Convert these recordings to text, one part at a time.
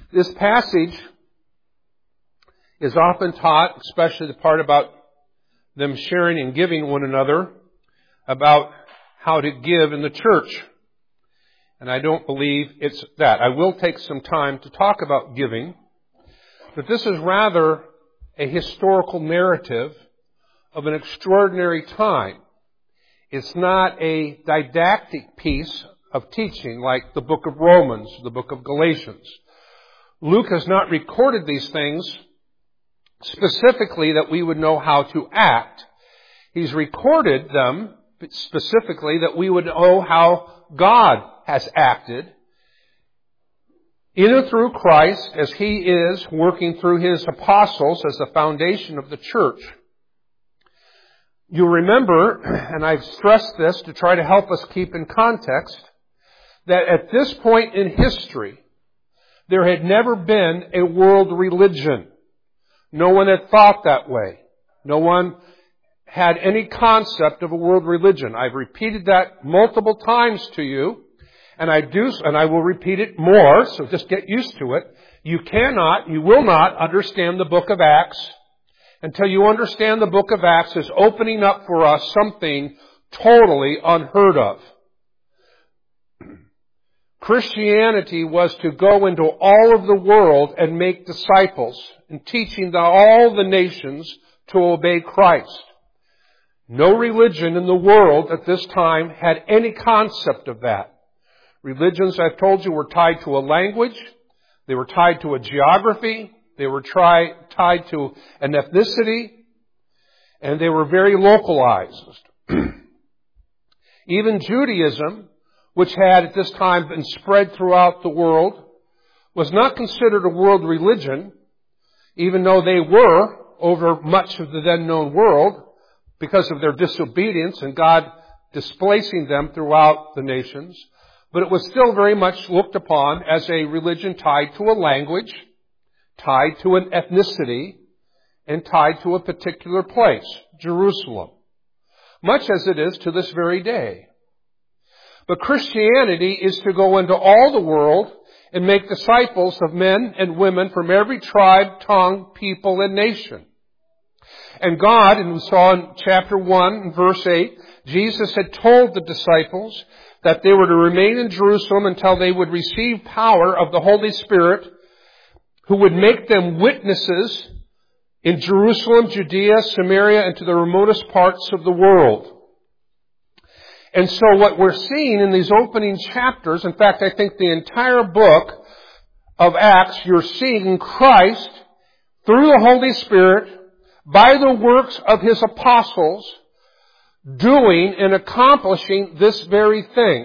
This passage is often taught, especially the part about them sharing and giving one another, about how to give in the church. And I don't believe it's that. I will take some time to talk about giving, but this is rather a historical narrative of an extraordinary time. It's not a didactic piece of teaching like the book of Romans, the book of Galatians. Luke has not recorded these things specifically that we would know how to act. He's recorded them specifically that we would know how God has acted in and through Christ as He is working through His apostles as the foundation of the church. You'll remember, and I've stressed this to try to help us keep in context, that at this point in history, there had never been a world religion. No one had thought that way. No one had any concept of a world religion. I've repeated that multiple times to you, and I will repeat it more, so just get used to it. You will not understand the book of Acts until you understand the book of Acts is opening up for us something totally unheard of. Christianity was to go into all of the world and make disciples and teaching all the nations to obey Christ. No religion in the world at this time had any concept of that. Religions, I've told you, were tied to a language. They were tied to a geography. They were tied to an ethnicity. And they were very localized. Even Judaism, which had at this time been spread throughout the world, was not considered a world religion, even though they were over much of the then known world because of their disobedience and God displacing them throughout the nations. But it was still very much looked upon as a religion tied to a language, tied to an ethnicity, and tied to a particular place, Jerusalem, much as it is to this very day. But Christianity is to go into all the world and make disciples of men and women from every tribe, tongue, people, and nation. And God, and we saw in chapter 1, verse 8, Jesus had told the disciples that they were to remain in Jerusalem until they would receive power of the Holy Spirit, who would make them witnesses in Jerusalem, Judea, Samaria, and to the remotest parts of the world. And so what we're seeing in these opening chapters, in fact, I think the entire book of Acts, you're seeing Christ, through the Holy Spirit, by the works of His apostles, doing and accomplishing this very thing.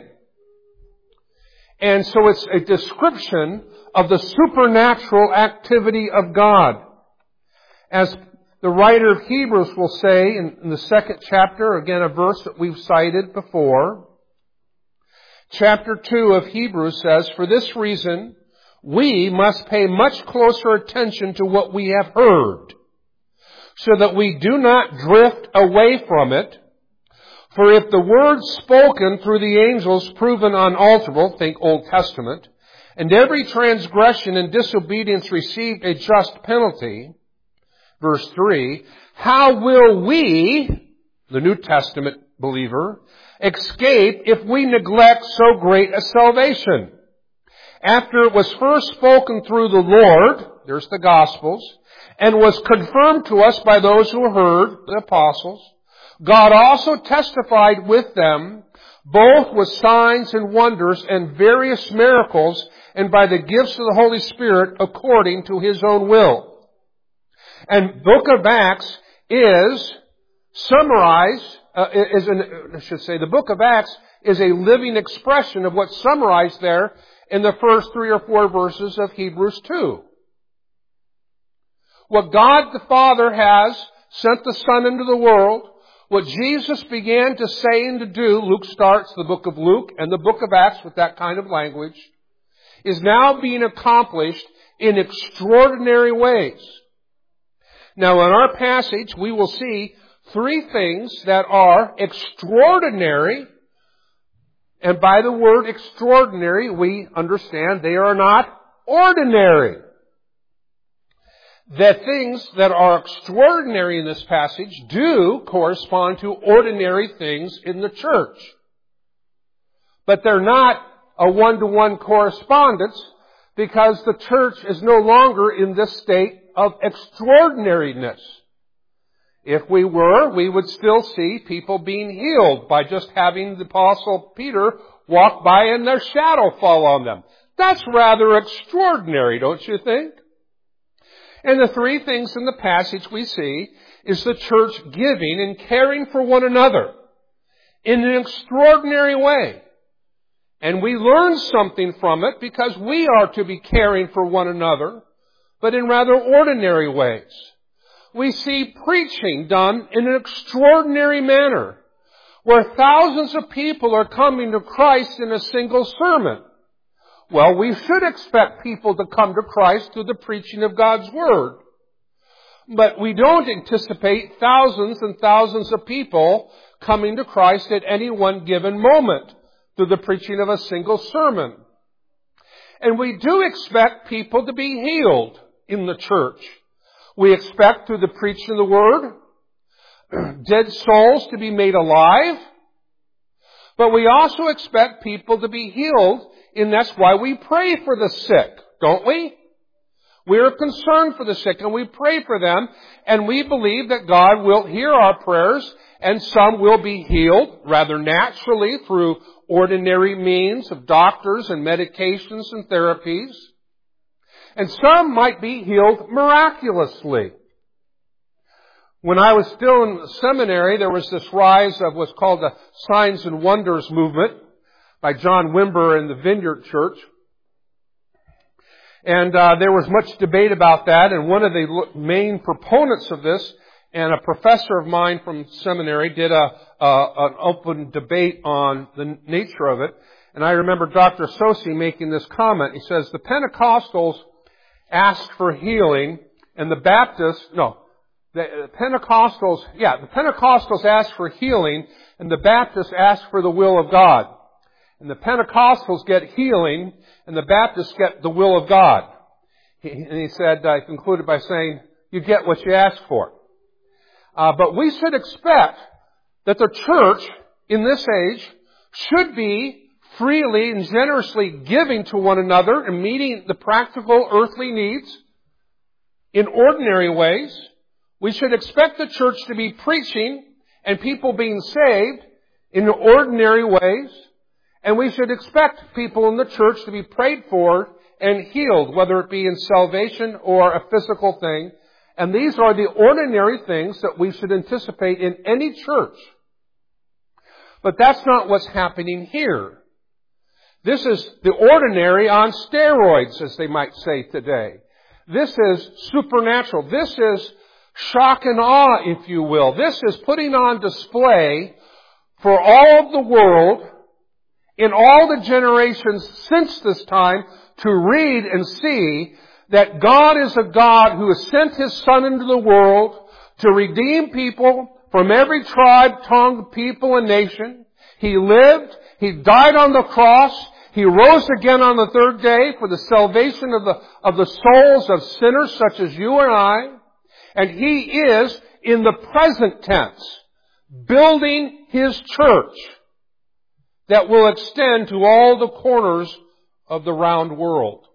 And so it's a description of the supernatural activity of God. As the writer of Hebrews will say in the second chapter, again a verse that we've cited before, chapter 2 of Hebrews says, "For this reason, we must pay much closer attention to what we have heard, so that we do not drift away from it. For if the word spoken through the angels proven unalterable," think Old Testament, "and every transgression and disobedience received a just penalty," verse 3, "how will we," the New Testament believer, "escape if we neglect so great a salvation? After it was first spoken through the Lord," there's the Gospels, "and was confirmed to us by those who heard," the apostles, "God also testified with them, both with signs and wonders and various miracles, and by the gifts of the Holy Spirit according to His own will." And book of Acts is summarized, the book of Acts is a living expression of what's summarized there in the first 3 or 4 verses of Hebrews 2. What God the Father has sent the Son into the world, what Jesus began to say and to do, Luke starts the book of Luke and the book of Acts with that kind of language, is now being accomplished in extraordinary ways. Now in our passage, we will see 3 things that are extraordinary. And by the word extraordinary, we understand they are not ordinary. The things that are extraordinary in this passage do correspond to ordinary things in the church. But they're not a one-to-one correspondence because the church is no longer in this state of extraordinariness. If we were, we would still see people being healed by just having the Apostle Peter walk by and their shadow fall on them. That's rather extraordinary, don't you think? And the three things in the passage we see is the church giving and caring for one another in an extraordinary way. And we learn something from it because we are to be caring for one another, but in rather ordinary ways. We see preaching done in an extraordinary manner, where thousands of people are coming to Christ in a single sermon. Well, we should expect people to come to Christ through the preaching of God's Word. But we don't anticipate thousands and thousands of people coming to Christ at any one given moment through the preaching of a single sermon. And we do expect people to be healed in the church. We expect through the preaching of the Word, dead souls to be made alive. But we also expect people to be healed, and that's why we pray for the sick, don't we? We are concerned for the sick, and we pray for them, and we believe that God will hear our prayers, and some will be healed rather naturally through ordinary means of doctors and medications and therapies. And some might be healed miraculously. When I was still in the seminary, there was this rise of what's called the Signs and Wonders movement by John Wimber in the Vineyard Church. And there was much debate about that, and one of the main proponents of this, and a professor of mine from seminary, did an open debate on the nature of it. And I remember Dr. Sosi making this comment. He says, the Pentecostals asked for healing, and the Pentecostals asked for healing, and the Baptists asked for the will of God. And the Pentecostals get healing, and the Baptists get the will of God. And he said, I concluded by saying, you get what you ask for. But we should expect that the church in this age should be freely and generously giving to one another and meeting the practical earthly needs in ordinary ways. We should expect the church to be preaching and people being saved in ordinary ways. And we should expect people in the church to be prayed for and healed, whether it be in salvation or a physical thing. And these are the ordinary things that we should anticipate in any church. But that's not what's happening here. This is the ordinary on steroids, as they might say today. This is supernatural. This is shock and awe, if you will. This is putting on display for all of the world in all the generations since this time to read and see that God is a God who has sent His Son into the world to redeem people from every tribe, tongue, people, and nation. He lived. He died on the cross. He rose again on the third day for the salvation of the souls of sinners such as you and I. And He is, in the present tense, building His church that will extend to all the corners of the round world.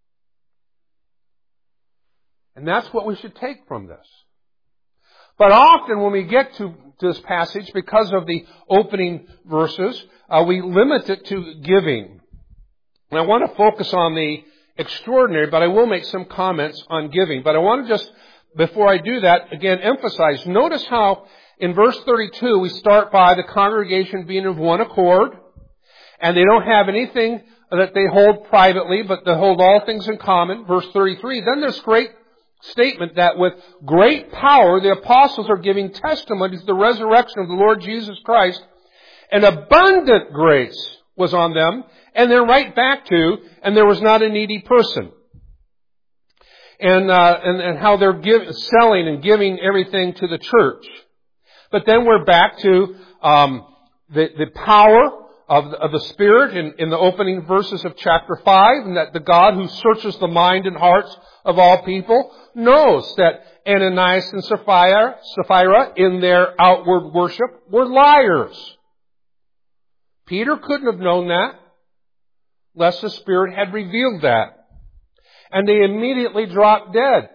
And that's what we should take from this. But often when we get to this passage, because of the opening verses, we limit it to giving. And I want to focus on the extraordinary, but I will make some comments on giving. But I want to just, before I do that, again emphasize, notice how in verse 32 we start by the congregation being of one accord, and they don't have anything that they hold privately, but they hold all things in common. Verse 33, then there's great statement that with great power the apostles are giving testimony to the resurrection of the Lord Jesus Christ, and abundant grace was on them, and then right back to, and there was not a needy person. And how they're selling and giving everything to the church. But then we're back to the power of the Spirit in the opening verses of chapter 5, and that the God who searches the mind and hearts of all people knows that Ananias and Sapphira in their outward worship were liars. Peter couldn't have known that, lest the Spirit had revealed that. And they immediately dropped dead.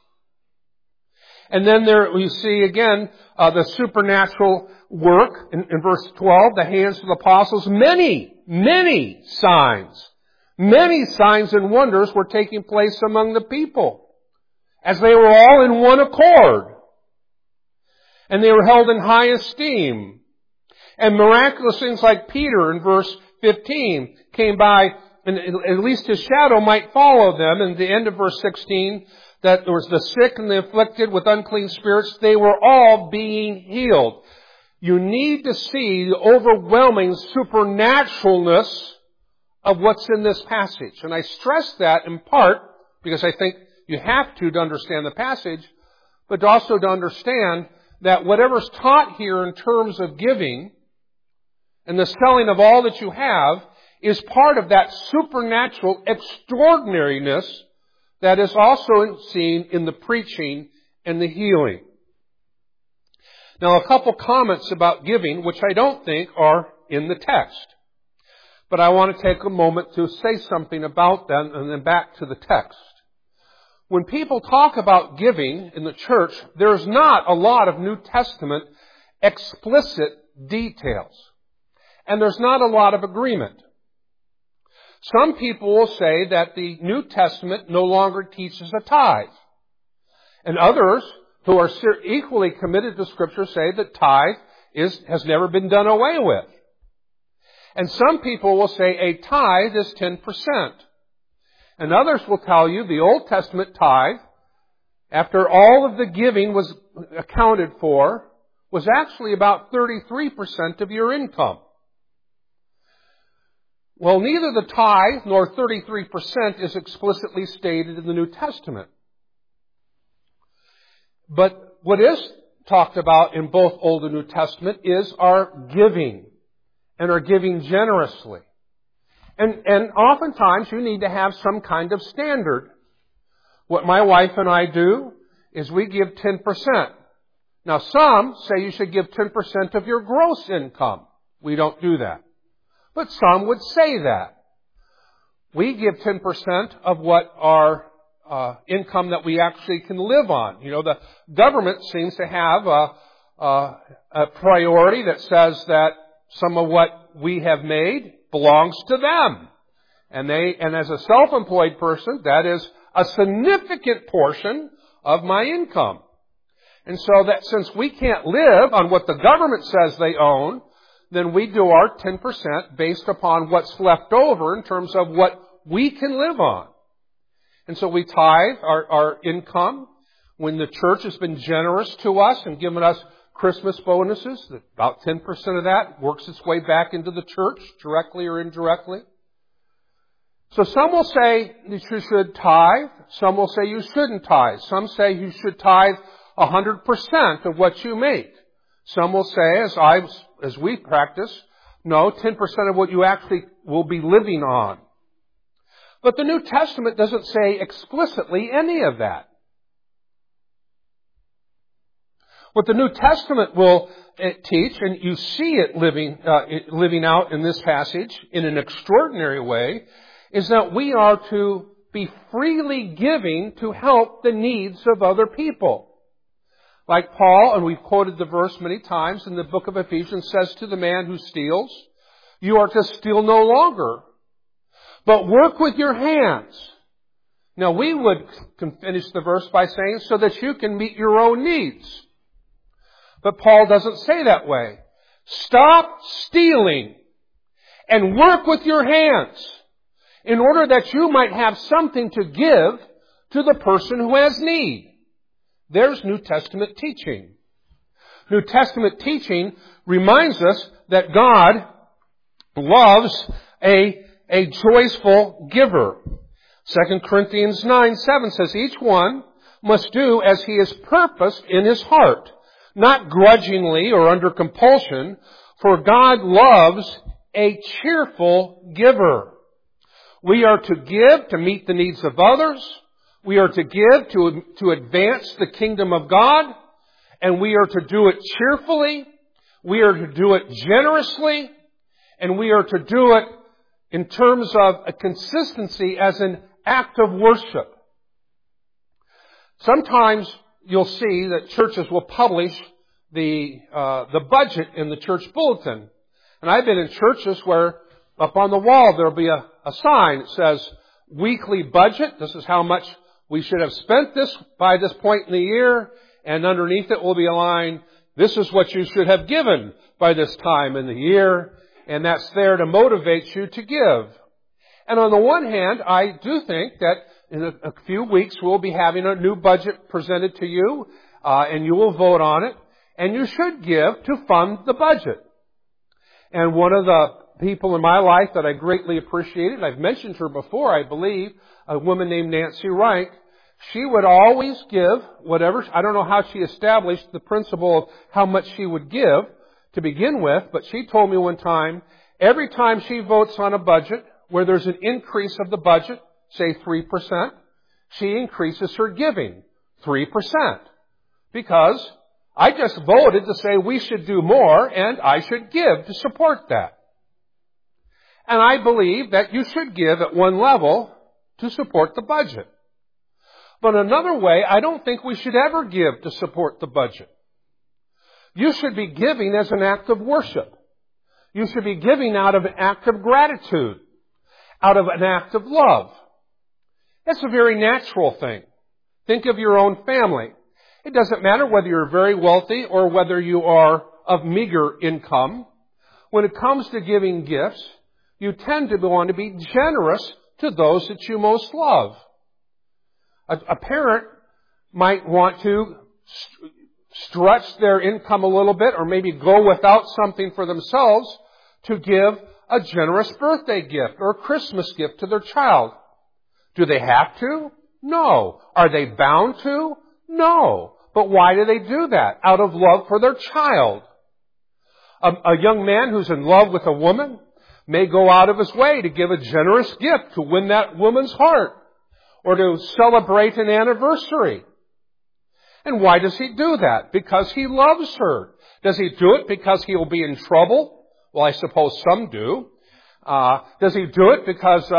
And then there we see again the supernatural work in verse 12, the hands of the apostles. Many signs and wonders were taking place among the people, as they were all in one accord. And they were held in high esteem. And miraculous things like Peter in verse 15 came by, and at least his shadow might follow them. And the end of verse 16, that there was the sick and the afflicted with unclean spirits, they were all being healed. You need to see the overwhelming supernaturalness of what's in this passage. And I stress that in part because I think you have to understand the passage, but also to understand that whatever's taught here in terms of giving and the selling of all that you have is part of that supernatural extraordinariness that is also seen in the preaching and the healing. Now, a couple comments about giving, which I don't think are in the text. But I want to take a moment to say something about them and then back to the text. When people talk about giving in the church, there's not a lot of New Testament explicit details. And there's not a lot of agreement. Some people will say that the New Testament no longer teaches a tithe. And others who are equally committed to Scripture say that tithe has never been done away with. And some people will say a tithe is 10%. And others will tell you the Old Testament tithe, after all of the giving was accounted for, was actually about 33% of your income. Well, neither the tithe nor 33% is explicitly stated in the New Testament. But what is talked about in both Old and New Testament is our giving, and our giving generously. And oftentimes you need to have some kind of standard. What my wife and I do is we give 10%. Now some say you should give 10% of your gross income. We don't do that. But some would say that. We give 10% of what our income that we actually can live on. You know, the government seems to have a priority that says that some of what we have made belongs to them. And as a self-employed person, that is a significant portion of my income. And so that since we can't live on what the government says they own, then we do our 10% based upon what's left over in terms of what we can live on. And so we tithe our income. When the church has been generous to us and given us Christmas bonuses, about 10% of that works its way back into the church, directly or indirectly. So some will say that you should tithe. Some will say you shouldn't tithe. Some say you should tithe 100% of what you make. Some will say, as we practice, no, 10% of what you actually will be living on. But the New Testament doesn't say explicitly any of that. What the New Testament will teach, and you see it living out in this passage in an extraordinary way, is that we are to be freely giving to help the needs of other people. Like Paul, and we've quoted the verse many times in the book of Ephesians, says to the man who steals, you are to steal no longer, but work with your hands. Now we would finish the verse by saying, so that you can meet your own needs. But Paul doesn't say that way. Stop stealing and work with your hands in order that you might have something to give to the person who has need. There's New Testament teaching. New Testament teaching reminds us that God loves a joyful giver. 2 Corinthians 9:7 says, each one must do as he has purposed in his heart, not grudgingly or under compulsion, for God loves a cheerful giver. We are to give to meet the needs of others. We are to give to advance the kingdom of God. And we are to do it cheerfully. We are to do it generously. And we are to do it in terms of a consistency as an act of worship. Sometimes you'll see that churches will publish the budget in the church bulletin. And I've been in churches where up on the wall there'll be a sign that says, weekly budget. This is how much we should have spent by this point in the year. And underneath it will be a line, this is what you should have given by this time in the year. And that's there to motivate you to give. And on the one hand, I do think that in a few weeks we'll be having a new budget presented to you, and you will vote on it. And you should give to fund the budget. And one of the people in my life that I greatly appreciated, I've mentioned her before, I believe, a woman named Nancy Wright, she would always give whatever, I don't know how she established the principle of how much she would give to begin with, but she told me one time, every time she votes on a budget where there's an increase of the budget, say 3%, she increases her giving 3%. Because I just voted to say we should do more and I should give to support that. And I believe that you should give at one level to support the budget. But another way, I don't think we should ever give to support the budget. You should be giving as an act of worship. You should be giving out of an act of gratitude, out of an act of love. That's a very natural thing. Think of your own family. It doesn't matter whether you're very wealthy or whether you are of meager income. When it comes to giving gifts, you tend to want to be generous to those that you most love. A parent might want to stretch their income a little bit or maybe go without something for themselves to give a generous birthday gift or a Christmas gift to their child. Do they have to? No. Are they bound to? No. But why do they do that? Out of love for their child. A young man who's in love with a woman may go out of his way to give a generous gift to win that woman's heart or to celebrate an anniversary. And why does he do that? Because he loves her. Does he do it because he will be in trouble? Well, I suppose some do. Does he do it because...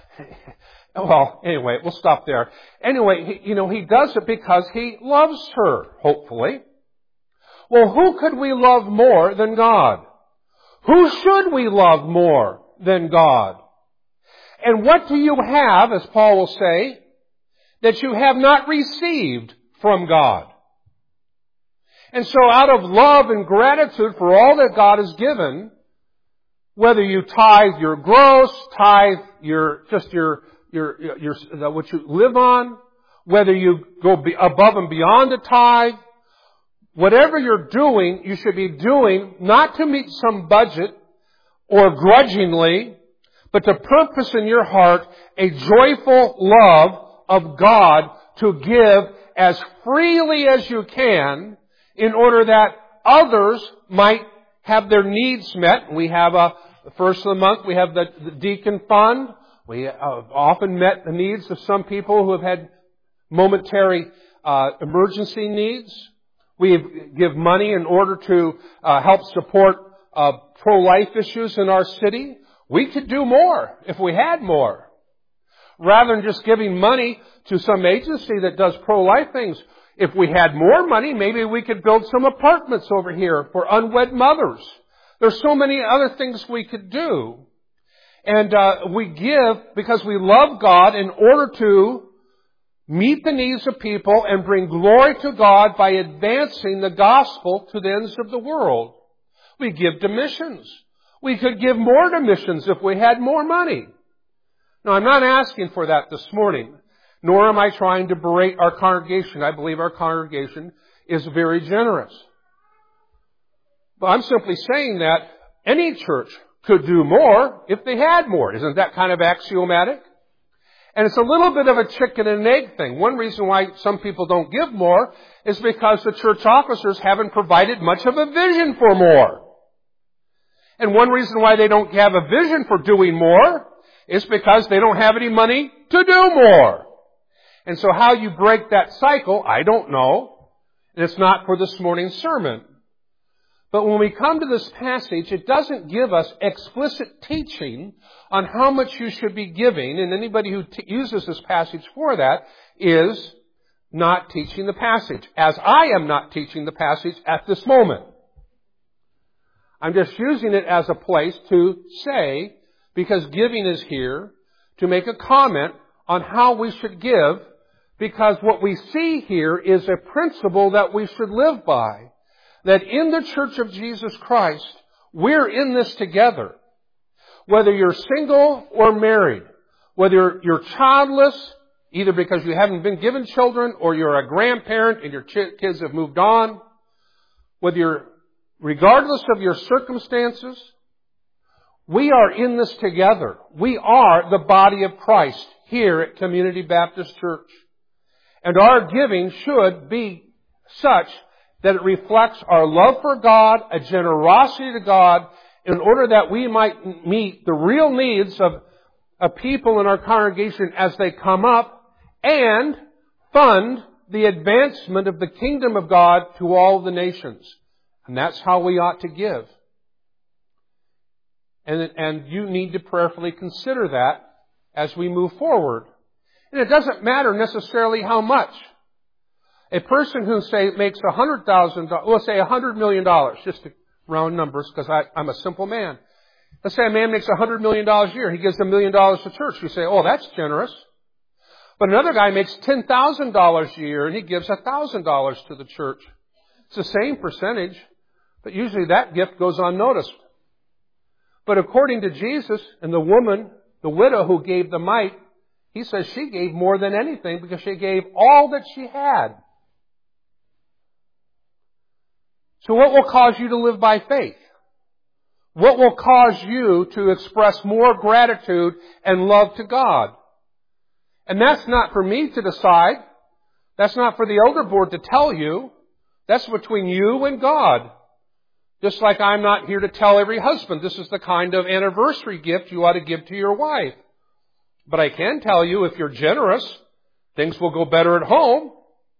Well, anyway, we'll stop there. Anyway, he does it because he loves her, hopefully. Well, who could we love more than God? Who should we love more than God? And what do you have, as Paul will say, that you have not received from God? And so out of love and gratitude for all that God has given, whether you tithe your gross, tithe what you live on, whether you go above and beyond a tithe, whatever you're doing, you should be doing not to meet some budget or grudgingly, but to purpose in your heart a joyful love of God to give as freely as you can in order that others might have their needs met. We have the first of the month, we have the deacon fund. We have often met the needs of some people who have had momentary emergency needs. We give money in order to help support pro-life issues in our city. We could do more if we had more. Rather than just giving money to some agency that does pro-life things, if we had more money, maybe we could build some apartments over here for unwed mothers. There's so many other things we could do. And we give because we love God in order to meet the needs of people and bring glory to God by advancing the gospel to the ends of the world. We give to missions. We could give more to missions if we had more money. Now, I'm not asking for that this morning, nor am I trying to berate our congregation. I believe our congregation is very generous. But I'm simply saying that any church could do more if they had more. Isn't that kind of axiomatic? And it's a little bit of a chicken and egg thing. One reason why some people don't give more is because the church officers haven't provided much of a vision for more. And one reason why they don't have a vision for doing more is because they don't have any money to do more. And so how you break that cycle, I don't know. And it's not for this morning's sermon. But when we come to this passage, it doesn't give us explicit teaching on how much you should be giving. And anybody who uses this passage for that is not teaching the passage, as I am not teaching the passage at this moment. I'm just using it as a place to say, because giving is here, to make a comment on how we should give, because what we see here is a principle that we should live by. That in the Church of Jesus Christ, we're in this together. Whether you're single or married, whether you're childless, either because you haven't been given children or you're a grandparent and your kids have moved on, whether you're, regardless of your circumstances, we are in this together. We are the body of Christ here at Community Baptist Church. And our giving should be such that it reflects our love for God, a generosity to God, in order that we might meet the real needs of people in our congregation as they come up, and fund the advancement of the kingdom of God to all the nations. And that's how we ought to give. And you need to prayerfully consider that as we move forward. And it doesn't matter necessarily how much. A person who, say, makes $100,000, we'll say $100 million, just to round numbers, because I'm a simple man. Let's say a man makes $100 million a year. He gives $1 million to church. You say, oh, that's generous. But another guy makes $10,000 a year, and he gives $1,000 to the church. It's the same percentage, but usually that gift goes unnoticed. But according to Jesus and the woman, the widow who gave the mite, he says she gave more than anything because she gave all that she had. So what will cause you to live by faith? What will cause you to express more gratitude and love to God? And that's not for me to decide. That's not for the elder board to tell you. That's between you and God. Just like I'm not here to tell every husband this is the kind of anniversary gift you ought to give to your wife. But I can tell you, if you're generous, things will go better at home.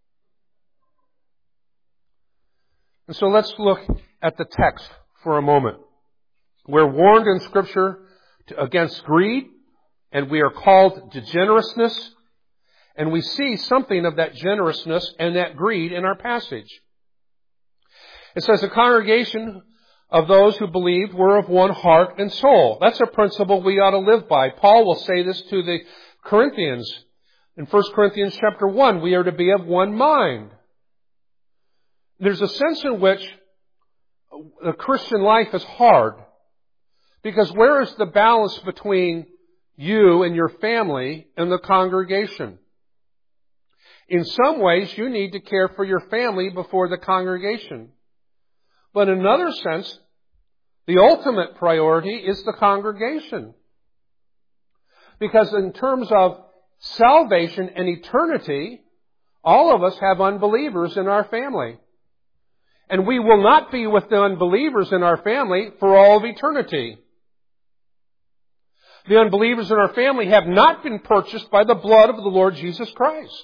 And so let's look at the text for a moment. We're warned in Scripture against greed, and we are called to generousness. And we see something of that generousness and that greed in our passage. It says, the congregation of those who believed were of one heart and soul. That's a principle we ought to live by. Paul will say this to the Corinthians. In 1 Corinthians chapter 1, we are to be of one mind. There's a sense in which the Christian life is hard. Because where is the balance between you and your family and the congregation? In some ways, you need to care for your family before the congregation. But in another sense, the ultimate priority is the congregation. Because in terms of salvation and eternity, all of us have unbelievers in our family. And we will not be with the unbelievers in our family for all of eternity. The unbelievers in our family have not been purchased by the blood of the Lord Jesus Christ.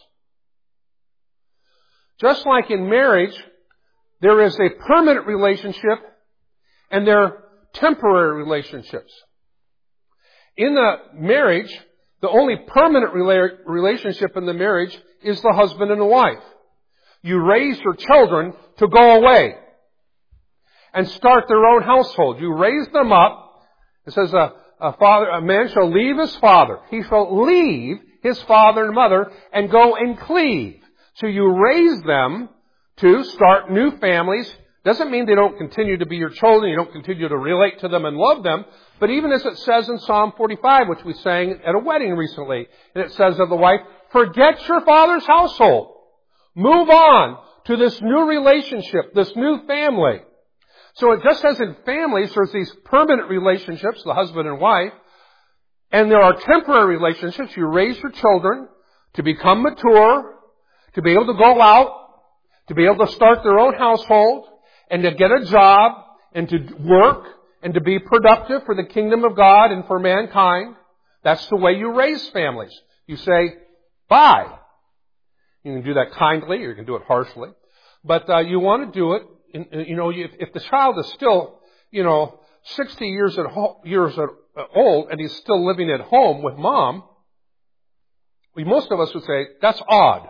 Just like in marriage, there is a permanent relationship and there are temporary relationships. In the marriage, the only permanent relationship in the marriage is the husband and the wife. You raise your children to go away and start their own household. You raise them up. It says a man shall leave his father. He shall leave his father and mother and go and cleave. So you raise them to start new families. Doesn't mean they don't continue to be your children. You don't continue to relate to them and love them. But even as it says in Psalm 45, which we sang at a wedding recently, and it says of the wife, forget your father's household. Move on to this new relationship, this new family. So it just as in families, there's these permanent relationships, the husband and wife, and there are temporary relationships. You raise your children to become mature, to be able to go out, to be able to start their own household, and to get a job, and to work, and to be productive for the kingdom of God and for mankind. That's the way you raise families. You say, bye. You can do that kindly or you can do it harshly. But you want to do it, if the child is still, 60 years old and he's still living at home with mom, most of us would say, that's odd.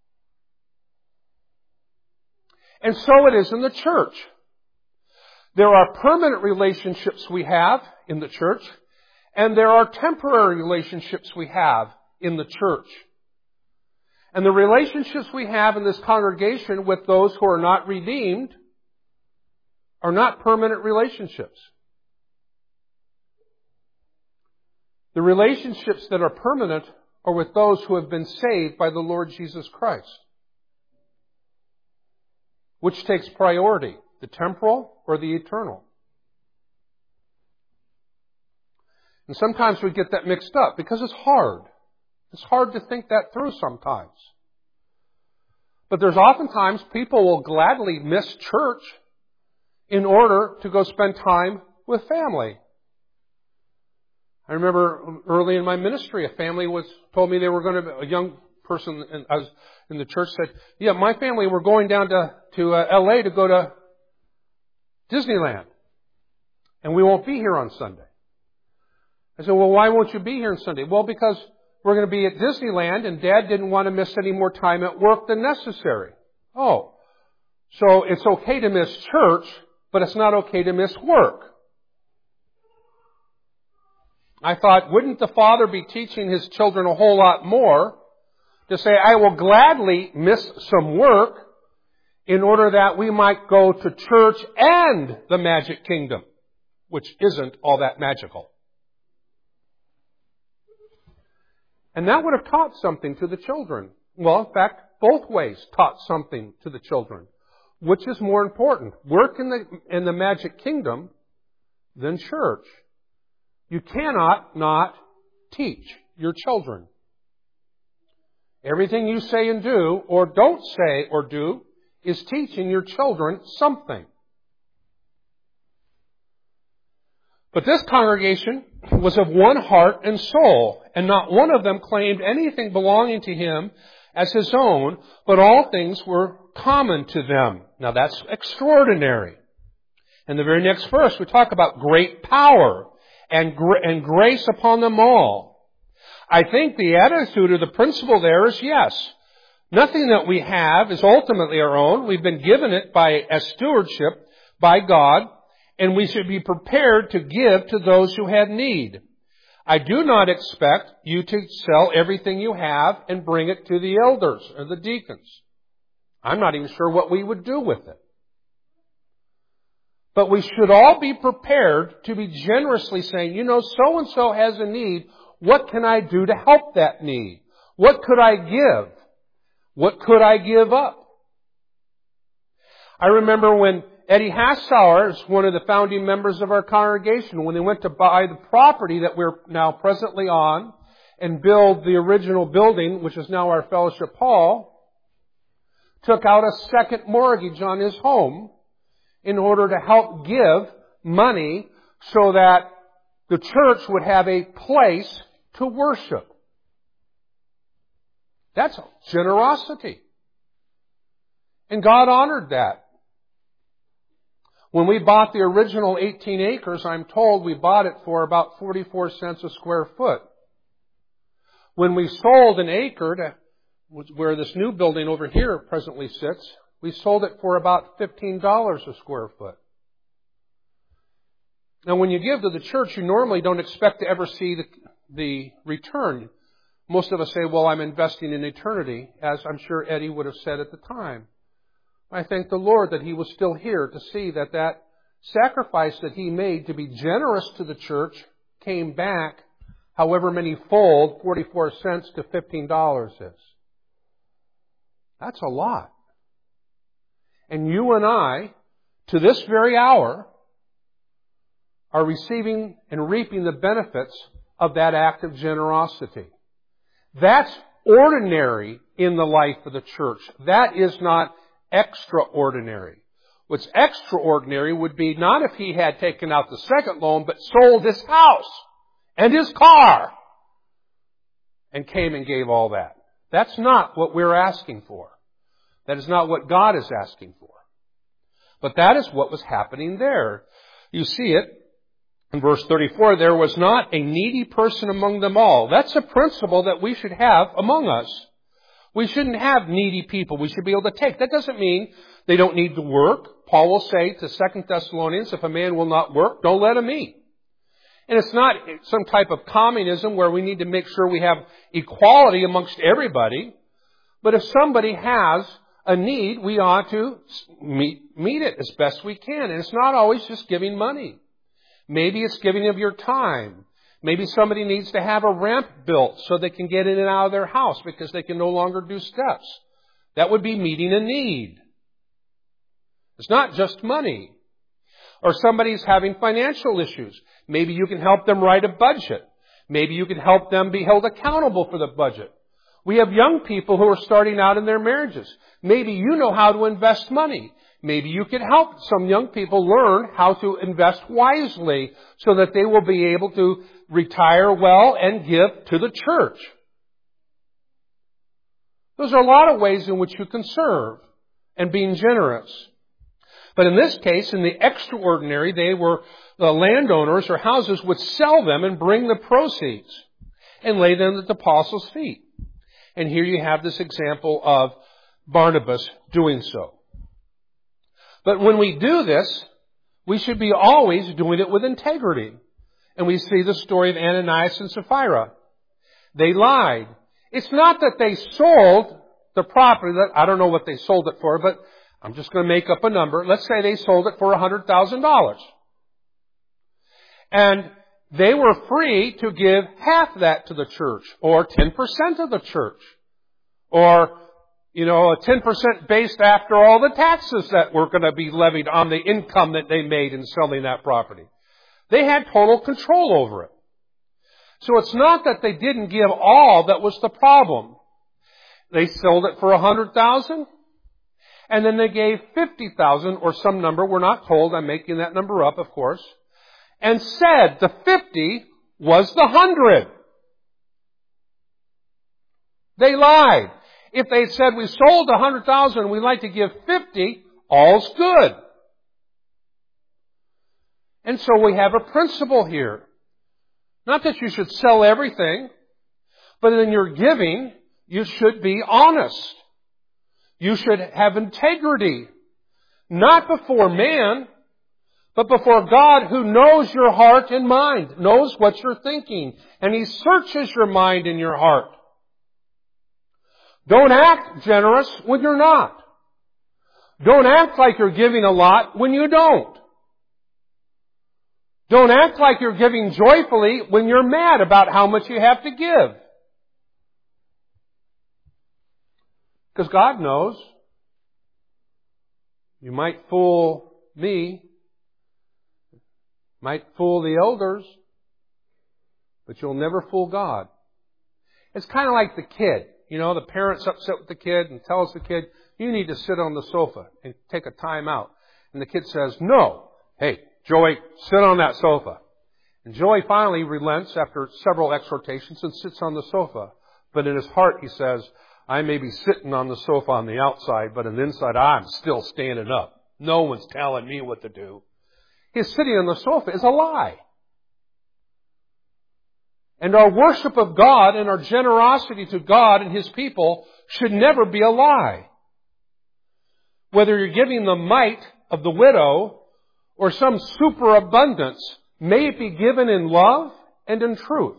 And so it is in the church. There are permanent relationships we have in the church, and there are temporary relationships we have in the church. And the relationships we have in this congregation with those who are not redeemed are not permanent relationships. The relationships that are permanent are with those who have been saved by the Lord Jesus Christ. Which takes priority, the temporal or the eternal? And sometimes we get that mixed up because it's hard. It's hard to think that through sometimes. But there's oftentimes people will gladly miss church in order to go spend time with family. I remember early in my ministry, a family told me they were going to, a young person in the church said, yeah, my family, we're going down to LA to go to Disneyland. And we won't be here on Sunday. I said, well, why won't you be here on Sunday? Well, because we're going to be at Disneyland and Dad didn't want to miss any more time at work than necessary. Oh, so it's okay to miss church, but it's not okay to miss work. I thought, wouldn't the father be teaching his children a whole lot more to say, I will gladly miss some work in order that we might go to church and the magic kingdom, which isn't all that magical. And that would have taught something to the children. Well, in fact, both ways taught something to the children. Which is more important, work in the magic kingdom than church? You cannot not teach your children. Everything you say and do, or don't say or do, is teaching your children something. But this congregation was of one heart and soul, and not one of them claimed anything belonging to him as his own, but all things were common to them. Now that's extraordinary. In the very next verse, we talk about great power and grace upon them all. I think the attitude or the principle there is yes. Nothing that we have is ultimately our own. We've been given it as stewardship by God, and we should be prepared to give to those who have need. I do not expect you to sell everything you have and bring it to the elders or the deacons. I'm not even sure what we would do with it. But we should all be prepared to be generously saying, so-and-so has a need. What can I do to help that need? What could I give? What could I give up? I remember when Eddie Hassauer is one of the founding members of our congregation. When they went to buy the property that we're now presently on and build the original building, which is now our fellowship hall, took out a second mortgage on his home in order to help give money so that the church would have a place to worship. That's generosity. And God honored that. When we bought the original 18 acres, I'm told we bought it for about 44 cents a square foot. When we sold an acre, where this new building over here presently sits, we sold it for about $15 a square foot. Now, when you give to the church, you normally don't expect to ever see the return. Most of us say, well, I'm investing in eternity, as I'm sure Eddie would have said at the time. I thank the Lord that he was still here to see that sacrifice that he made to be generous to the church came back however many fold 44 cents to $15 is. That's a lot. And you and I, to this very hour, are receiving and reaping the benefits of that act of generosity. That's ordinary in the life of the church. That is not extraordinary. What's extraordinary would be not if he had taken out the second loan, but sold his house and his car and came and gave all that. That's not what we're asking for. That is not what God is asking for. But that is what was happening there. You see it in verse 34, there was not a needy person among them all. That's a principle that we should have among us. We shouldn't have needy people. We should be able to take. That doesn't mean they don't need to work. Paul will say to 2 Thessalonians, if a man will not work, don't let him eat. And it's not some type of communism where we need to make sure we have equality amongst everybody. But if somebody has a need, we ought to meet it as best we can. And it's not always just giving money. Maybe it's giving of your time. Maybe somebody needs to have a ramp built so they can get in and out of their house because they can no longer do steps. That would be meeting a need. It's not just money. Or somebody's having financial issues. Maybe you can help them write a budget. Maybe you can help them be held accountable for the budget. We have young people who are starting out in their marriages. Maybe you know how to invest money. Maybe you can help some young people learn how to invest wisely so that they will be able to retire well and give to the church. Those are a lot of ways in which you can serve and being generous. But in this case, in the extraordinary, the landowners or houses would sell them and bring the proceeds and lay them at the apostles' feet. And here you have this example of Barnabas doing so. But when we do this, we should be always doing it with integrity. And we see the story of Ananias and Sapphira. They lied. It's not that they sold the property. I don't know what they sold it for, but I'm just going to make up a number. Let's say they sold it for $100,000. And they were free to give half that to the church, or 10% of the church, or, a 10% based after all the taxes that were going to be levied on the income that they made in selling that property. They had total control over it. So it's not that they didn't give all that was the problem. They sold it for $100,000, and then they gave $50,000 or some number. We're not told. I'm making that number up, of course. And said the 50 was the 100. They lied. If they said we sold 100,000 and we'd like to give 50, all's good. And so we have a principle here. Not that you should sell everything, but in your giving, you should be honest. You should have integrity. Not before man, but before God, who knows your heart and mind, knows what you're thinking, and He searches your mind and your heart. Don't act generous when you're not. Don't act like you're giving a lot when you don't. Don't act like you're giving joyfully when you're mad about how much you have to give. Because God knows. You might fool me, might fool the elders, but you'll never fool God. It's kind of like the kid. The parent's upset with the kid and tells the kid, you need to sit on the sofa and take a time out. And the kid says, no. Hey, Joey, sit on that sofa. And Joey finally relents after several exhortations and sits on the sofa. But in his heart he says, I may be sitting on the sofa on the outside, but on the inside I'm still standing up. No one's telling me what to do. His sitting on the sofa is a lie. And our worship of God and our generosity to God and His people should never be a lie. Whether you're giving the mite of the widow or some superabundance, may it be given in love and in truth.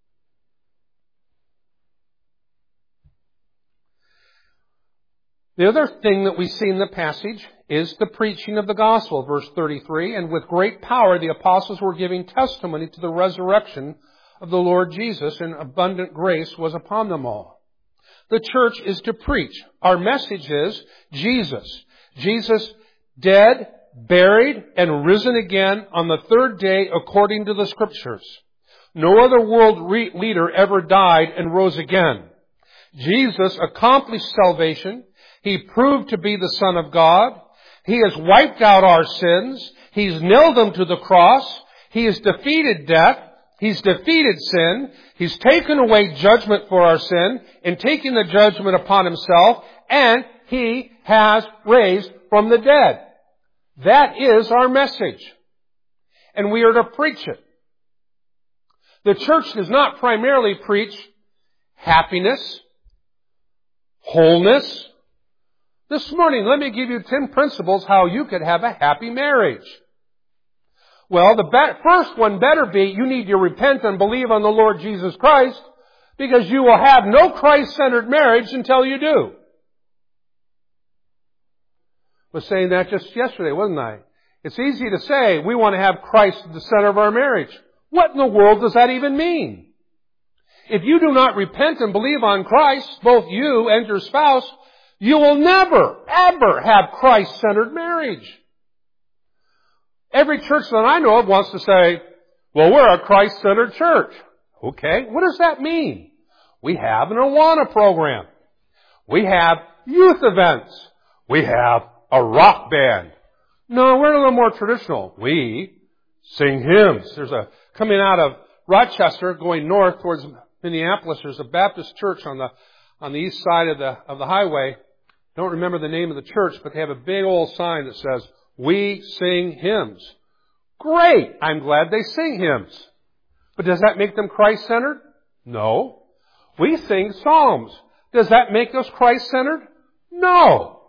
The other thing that we see in the passage is the preaching of the gospel, verse 33. And with great power the apostles were giving testimony to the resurrection of the Lord Jesus, and abundant grace was upon them all. The church is to preach. Our message is Jesus. Jesus dead, buried, and risen again on the third day according to the Scriptures. No other world leader ever died and rose again. Jesus accomplished salvation. He proved to be the Son of God. He has wiped out our sins. He's nailed them to the cross. He has defeated death. He's defeated sin. He's taken away judgment for our sin and taken the judgment upon Himself. And He has raised from the dead. That is our message. And we are to preach it. The church does not primarily preach happiness, wholeness. This morning, let me give you 10 principles how you could have a happy marriage. Well, the first one better be you need to repent and believe on the Lord Jesus Christ, because you will have no Christ-centered marriage until you do. I was saying that just yesterday, wasn't I? It's easy to say we want to have Christ at the center of our marriage. What in the world does that even mean? If you do not repent and believe on Christ, both you and your spouse, you will never, ever have Christ-centered marriage. Every church that I know of wants to say, well, we're a Christ-centered church. Okay, what does that mean? We have an Awana program. We have youth events. We have a rock band. No, we're a little more traditional. We sing hymns. Coming out of Rochester, going north towards Minneapolis, there's a Baptist church on the east side of the highway. Don't remember the name of the church, but they have a big old sign that says, "We sing hymns." Great! I'm glad they sing hymns. But does that make them Christ-centered? No. We sing psalms. Does that make us Christ-centered? No.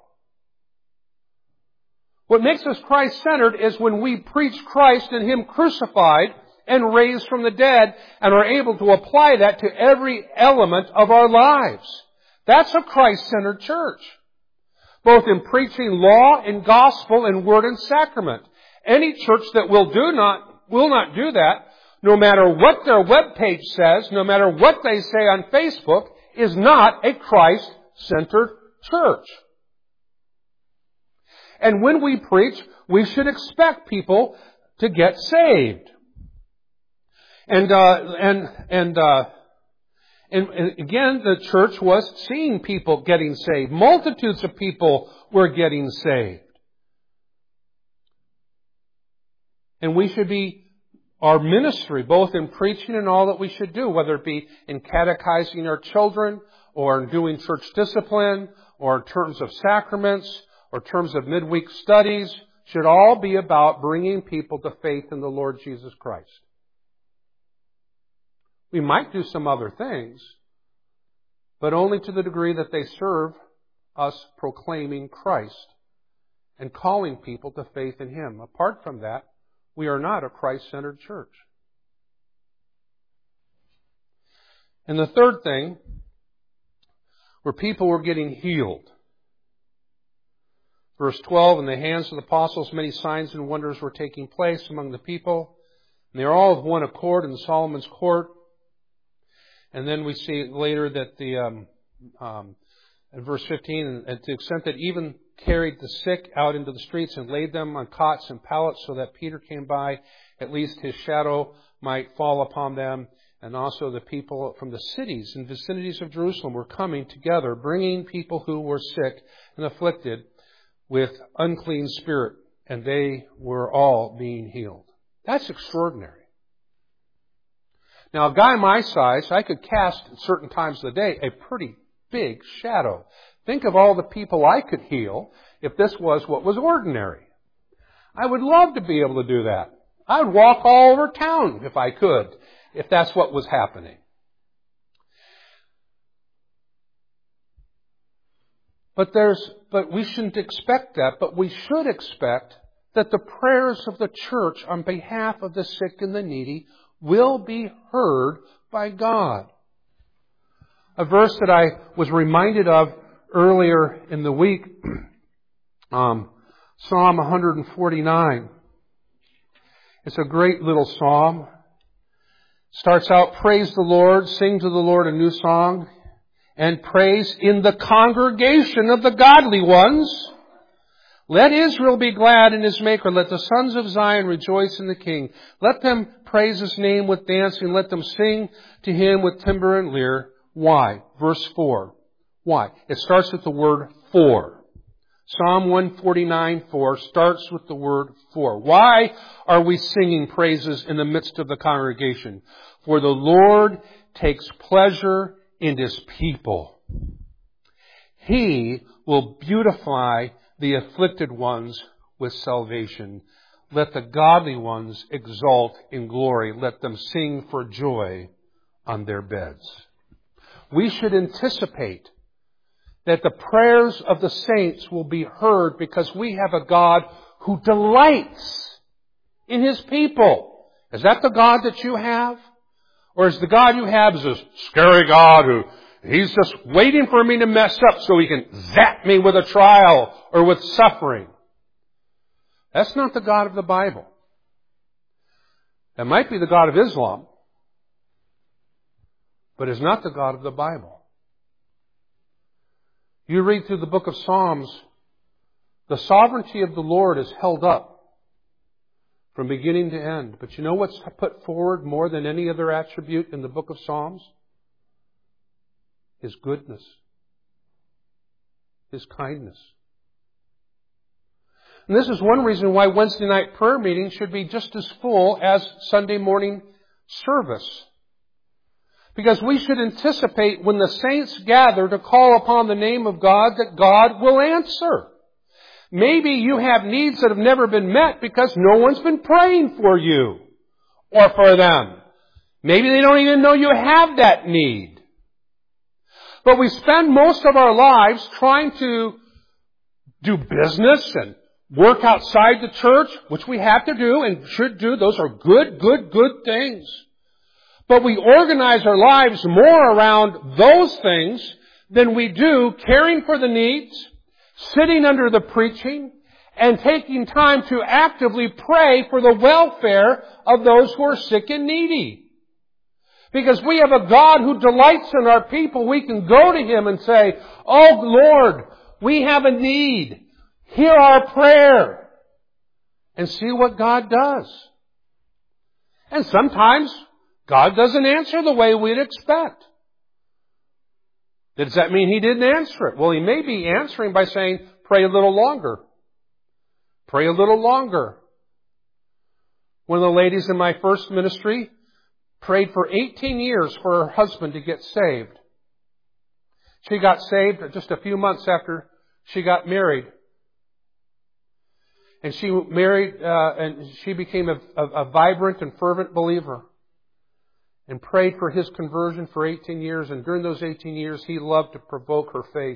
What makes us Christ-centered is when we preach Christ and Him crucified and raised from the dead and are able to apply that to every element of our lives. That's a Christ-centered church. Both in preaching law and gospel and word and sacrament. Any church that will not do that, no matter what their webpage says, no matter what they say on Facebook, is not a Christ-centered church. And when we preach, we should expect people to get saved. And again, the church was seeing people getting saved. Multitudes of people were getting saved. And we should be, our ministry, both in preaching and all that we should do, whether it be in catechizing our children, or in doing church discipline, or in terms of sacraments, or in terms of midweek studies, should all be about bringing people to faith in the Lord Jesus Christ. We might do some other things, but only to the degree that they serve us proclaiming Christ and calling people to faith in Him. Apart from that, we are not a Christ-centered church. And the third thing, where people were getting healed. Verse 12, in the hands of the apostles, many signs and wonders were taking place among the people. And they are all of one accord in Solomon's court. And then we see later that in verse 15, and to the extent that even carried the sick out into the streets and laid them on cots and pallets so that Peter came by, at least his shadow might fall upon them. And also the people from the cities and vicinities of Jerusalem were coming together, bringing people who were sick and afflicted with unclean spirit, and they were all being healed. That's extraordinary. Now, a guy my size, I could cast at certain times of the day a pretty big shadow. Think of all the people I could heal if this was what was ordinary. I would love to be able to do that. I would walk all over town if I could, if that's what was happening. But we shouldn't expect that, but we should expect that the prayers of the church on behalf of the sick and the needy will be heard by God. A verse that I was reminded of earlier in the week, Psalm 149. It's a great little psalm. Starts out, praise the Lord, sing to the Lord a new song, and praise in the congregation of the godly ones. Let Israel be glad in His Maker. Let the sons of Zion rejoice in the King. Let them praise His name with dancing. Let them sing to Him with timbrel and lyre. Why? Verse 4. Why? It starts with the word for. Psalm 149:4 starts with the word for. Why are we singing praises in the midst of the congregation? For the Lord takes pleasure in His people. He will beautify the afflicted ones with salvation. Let the godly ones exult in glory. Let them sing for joy on their beds. We should anticipate that the prayers of the saints will be heard because we have a God who delights in His people. Is that the God that you have? Or is the God you have is a scary God who He's just waiting for me to mess up so He can zap me with a trial or with suffering? That's not the God of the Bible. That might be the God of Islam, but it's not the God of the Bible. You read through the book of Psalms, the sovereignty of the Lord is held up from beginning to end. But you know what's put forward more than any other attribute in the book of Psalms? His goodness. His kindness. And this is one reason why Wednesday night prayer meetings should be just as full as Sunday morning service. Because we should anticipate when the saints gather to call upon the name of God that God will answer. Maybe you have needs that have never been met because no one's been praying for you or for them. Maybe they don't even know you have that need. But we spend most of our lives trying to do business and work outside the church, which we have to do and should do. Those are good things. But we organize our lives more around those things than we do caring for the needs, sitting under the preaching, and taking time to actively pray for the welfare of those who are sick and needy. Because we have a God who delights in our people. We can go to Him and say, "Oh Lord, we have a need. Hear our prayer." And see what God does. And sometimes God doesn't answer the way we'd expect. Does that mean He didn't answer it? Well, He may be answering by saying, pray a little longer. Pray a little longer. One of the ladies in my first ministry prayed for 18 years for her husband to get saved. She got saved just a few months after she got married. And she married, and she became a vibrant and fervent believer. And prayed for his conversion for 18 years. And during those 18 years, he loved to provoke her faith.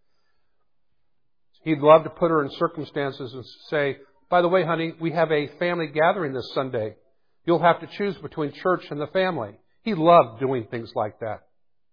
He'd love to put her in circumstances and say, "By the way, honey, we have a family gathering this Sunday. You'll have to choose between church and the family." He loved doing things like that.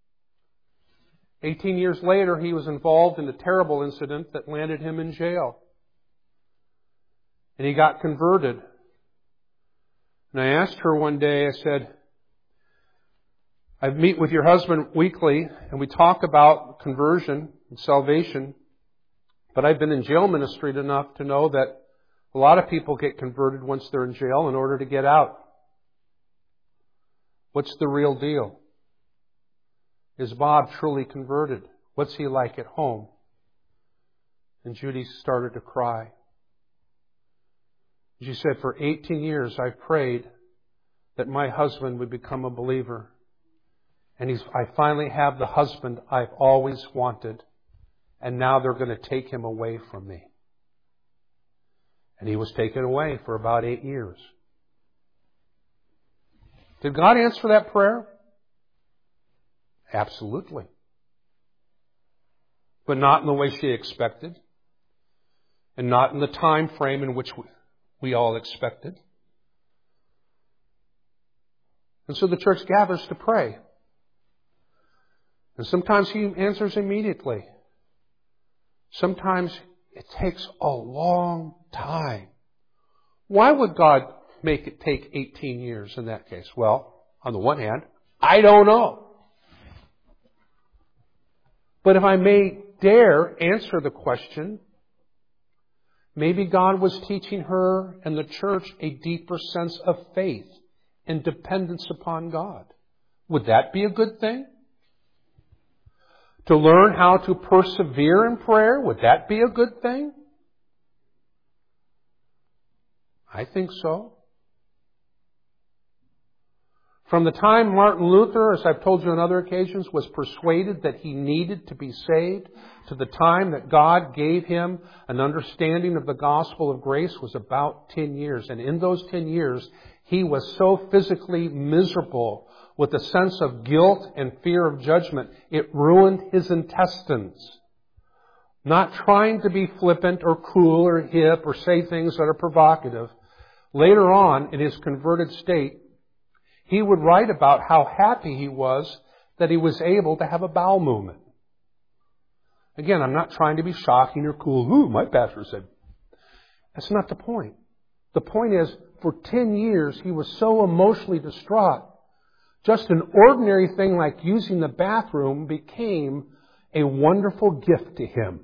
18 years later, he was involved in a terrible incident that landed him in jail. And he got converted. And I asked her one day, I said, "I meet with your husband weekly and we talk about conversion and salvation, but I've been in jail ministry enough to know that a lot of people get converted once they're in jail in order to get out. What's the real deal? Is Bob truly converted? What's he like at home?" And Judy started to cry. She said, "For 18 years I prayed that my husband would become a believer. And I finally have the husband I've always wanted. And now they're going to take him away from me." And he was taken away for about 8 years. Did God answer that prayer? Absolutely. But not in the way she expected. And not in the time frame in which we all expected. And so the church gathers to pray. And sometimes He answers immediately. Sometimes it takes a long time. Why would God make it take 18 years in that case? Well, on the one hand, I don't know. But if I may dare answer the question, maybe God was teaching her and the church a deeper sense of faith and dependence upon God. Would that be a good thing? To learn how to persevere in prayer? Would that be a good thing? I think so. From the time Martin Luther, as I've told you on other occasions, was persuaded that he needed to be saved, to the time that God gave him an understanding of the gospel of grace was about 10 years. And in those 10 years, he was so physically miserable with a sense of guilt and fear of judgment, it ruined his intestines. Not trying to be flippant or cool or hip or say things that are provocative. Later on, in his converted state, he would write about how happy he was that he was able to have a bowel movement. Again, I'm not trying to be shocking or cool. Ooh, my pastor said. That's not the point. The point is, for 10 years, he was so emotionally distraught. Just an ordinary thing like using the bathroom became a wonderful gift to him.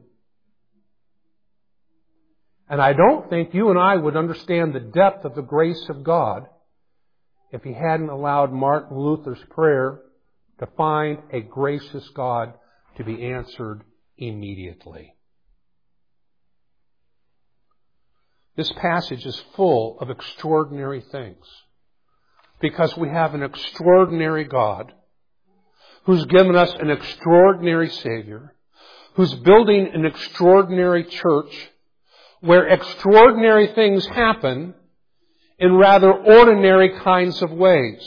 And I don't think you and I would understand the depth of the grace of God if he hadn't allowed Martin Luther's prayer to find a gracious God to be answered immediately. This passage is full of extraordinary things because we have an extraordinary God who's given us an extraordinary Savior, who's building an extraordinary church where extraordinary things happen in rather ordinary kinds of ways.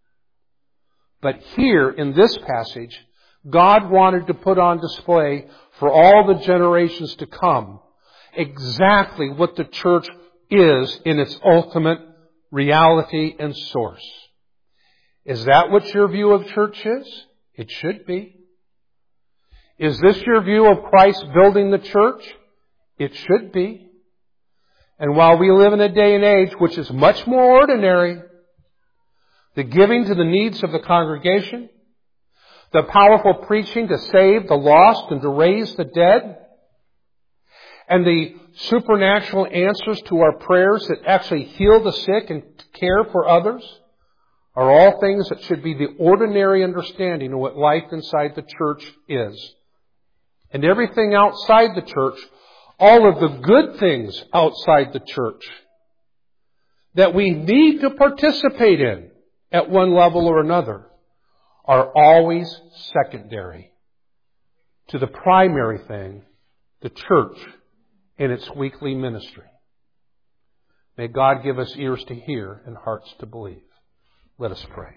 But here in this passage, God wanted to put on display for all the generations to come exactly what the church is in its ultimate reality and source. Is that what your view of church is? It should be. Is this your view of Christ building the church? It should be. And while we live in a day and age which is much more ordinary, the giving to the needs of the congregation, the powerful preaching to save the lost and to raise the dead, and the supernatural answers to our prayers that actually heal the sick and care for others, are all things that should be the ordinary understanding of what life inside the church is. And everything outside the church, all of the good things outside the church that we need to participate in at one level or another, are always secondary to the primary thing, the church in its weekly ministry. May God give us ears to hear and hearts to believe. Let us pray.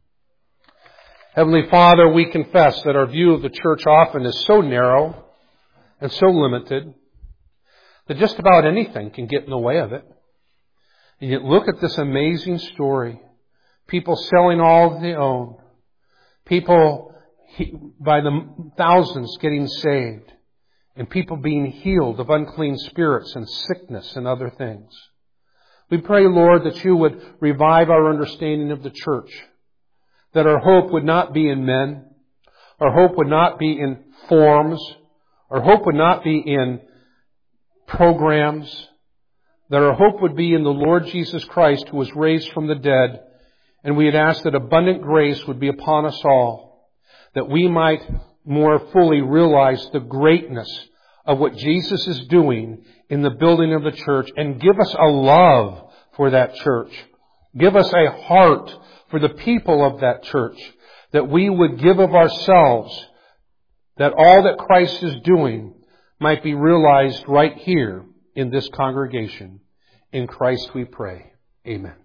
Heavenly Father, we confess that our view of the church often is so narrow and so limited that just about anything can get in the way of it. And yet look at this amazing story. People selling all that they own. People by the thousands getting saved. And people being healed of unclean spirits and sickness and other things. We pray, Lord, that you would revive our understanding of the church. That our hope would not be in men. Our hope would not be in forms. Our hope would not be in programs. That our hope would be in the Lord Jesus Christ who was raised from the dead. And we had asked that abundant grace would be upon us all. That we might more fully realize the greatness of what Jesus is doing in the building of the church and give us a love for that church. Give us a heart for the people of that church. That we would give of ourselves, that all that Christ is doing might be realized right here in this congregation. In Christ we pray. Amen.